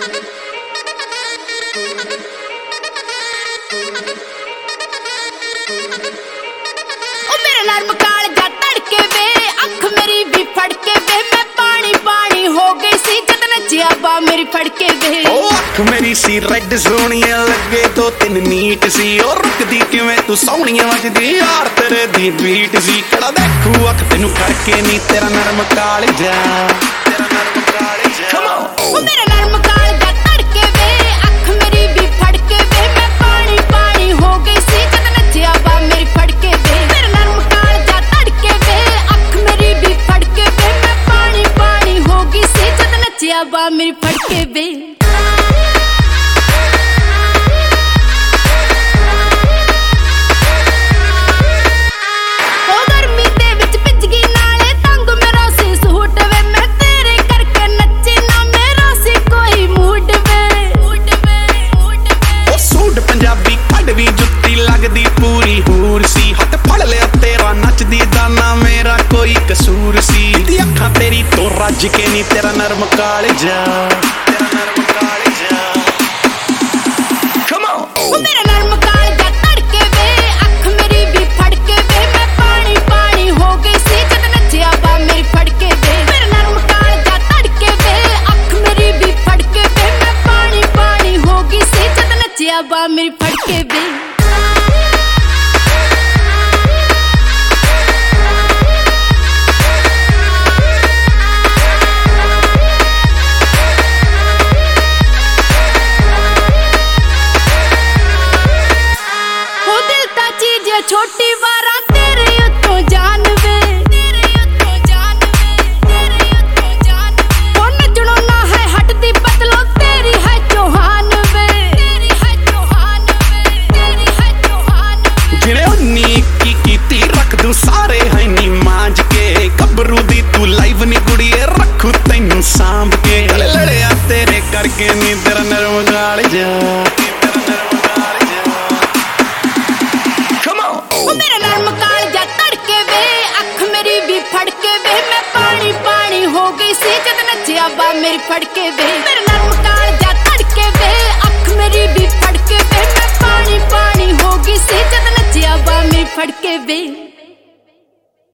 मेरा नरम कालजा तड़के वे अख मेरी भी फड़के वे मैं पानी पानी हो गई सी जद नचिया बा मेरी फड़के वे अख मेरी सी रेड सोहणिया लगे दो तीन नीट सी और रुकदी किवें तू सोहणिया वजदी यार तेरे दी बीट सी कड़ा देखू अख तेनू करके नी तेरा नरम कालजा कम ऑन मेरा नरम कालजा तड़के वे अख मेरी भी फड़के वे मैं पानी पानी हो गई सी जद नचिया बा मेरी फड़के वे मेरा नरम कालजा तड़के वे अख मेरी भी फड़के वे मैं पानी पानी हो गई सी जद नचिया बा मेरी फड़के वे कसूर सी अखा तेरी तो रज के नी तेरा नरम कालजा मेरा नरम कालजा तड़के वे अख मेरी भी फड़के वे मैं पानी पानी हो गई सी जद नचिया बा मेरी फड़के वे मेरा नरम कालजा तड़के वे अख मेरी भी फड़के वे मैं पानी पानी हो गई सी जद नचिया बा मेरी फड़के वे छोटी वारा तेरे उत्तों जान वे तेरे उत्तों जान वे तेरे उत्तों जान वे कौन नचनो ना है हटती बदलो तेरी है चौहान वे तेरी है चौहान वे तेरी है चौहान वे जिने उन्नी की कीती रख दूं सारे है नी मांझ के कबरू दी तू लाइव नी गुड़िए रखू तैनू सांभ के लड़िया तेरे करके नी तेरा नरम कालजा मेरा नरम कालजा तड़के वे अख मेरी भी फड़के वे मैं पानी पानी हो गई सी जद नचिया बा मेरी फड़के वे मेरा नरम कालजा तड़के वे अख मेरी भी फड़के वे मैं पानी पानी हो गई सी जद नचिया बा मेरी फड़के वे।